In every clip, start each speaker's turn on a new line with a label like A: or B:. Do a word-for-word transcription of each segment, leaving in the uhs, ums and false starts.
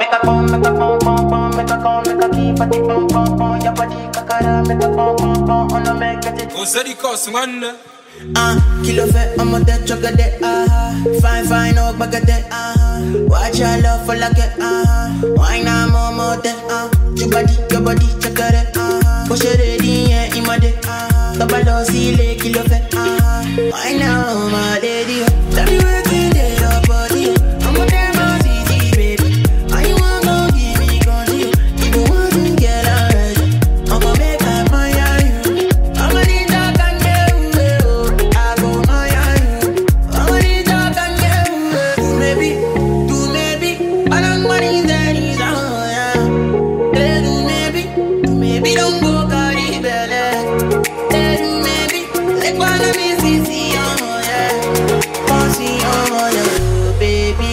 A: make a come, make a pom pom pom, make a come, make a keep at the pom pom pom. Your body kakara, make a pom pom pom, on a make it.
B: Oh, so the cost man.
C: Ah, kilo fe, I'm a dead chocolate. Ah, fine, fine, oh, baguette. Ah, watch your love for like it. Ah, why not more, more than ah, your body, your body, chocolate. Ah, push it ready, yeah, in my day. Ah, double see le kilo fe. Ah, why now, my lady? Tell me where to get your body. I'm a damn easy, baby. I want to give me control. You don't want to get alright. I'm gonna make up my you. I'm gonna need that can get away. I go my you. I'm gonna need that can get away. Do maybe, do maybe. I don't want it any song, yeah. Hey, do maybe, do maybe don't go carry belly. Hey, do maybe, like one of me see see oh yeah. Bossy oh yeah, baby.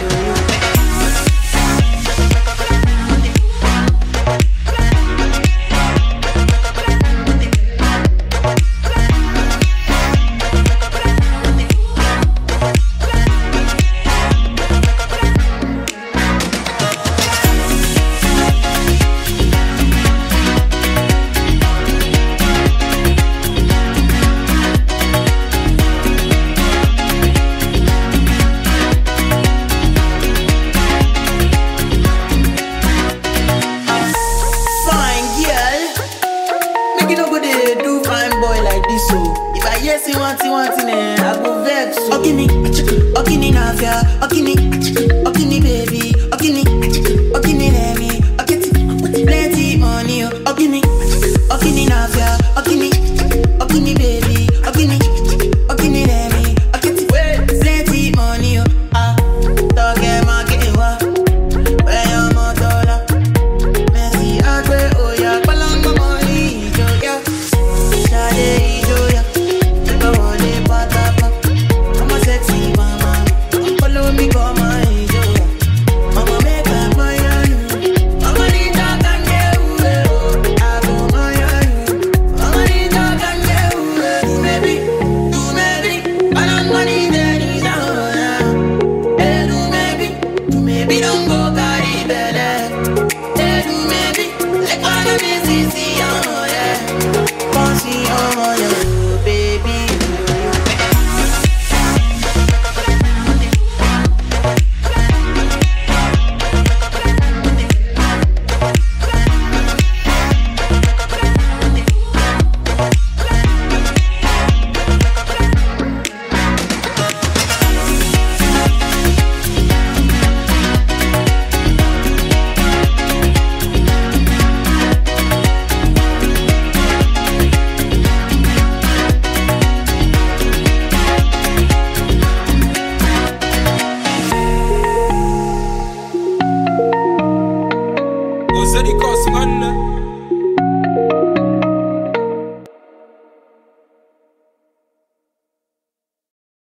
C: Fine girl, make you no go dey do fine boy like this so. If I hear say one thing, one thing, eh, I go vex so. Okini, okini nafia, okini, okini baby, okini, okini lemi, okiti, plenty money, oh. Okini, okini nafia, okini, okini baby, okini, okini lemi, okiti, plenty money, oh. Ah, toge makewa, where your motola. Messi agbe oya, palanga money joya, shade joya, never wanna patapa. I'm a sexy mama, follow me come my joya. I'ma make a my you, I'ma need that can get away. I go my you, I'ma need that can get away. Do maybe, do maybe, I don't money that is out. Hey, do maybe, do maybe don't go.